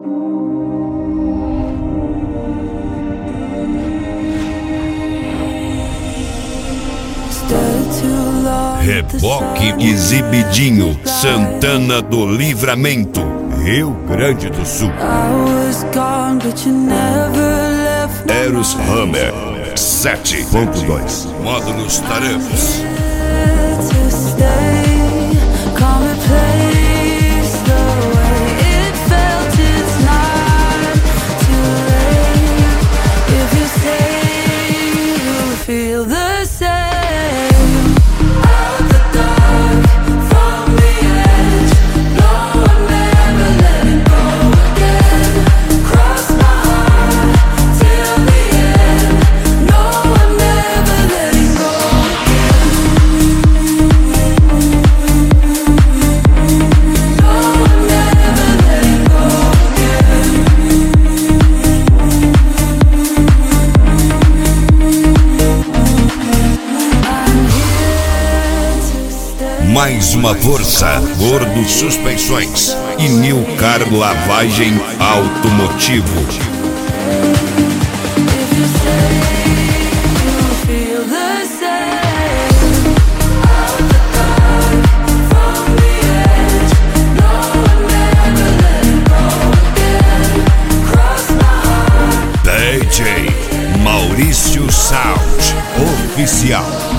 Reboque Exibidinho, Santana do Livramento, Rio Grande do Sul. Eros Hammer 7.2, Módulos Tarefas. Mais uma força, Gordo Suspensões e Nilcar Lavagem Automotivo. DJ Maurício Sound Oficial.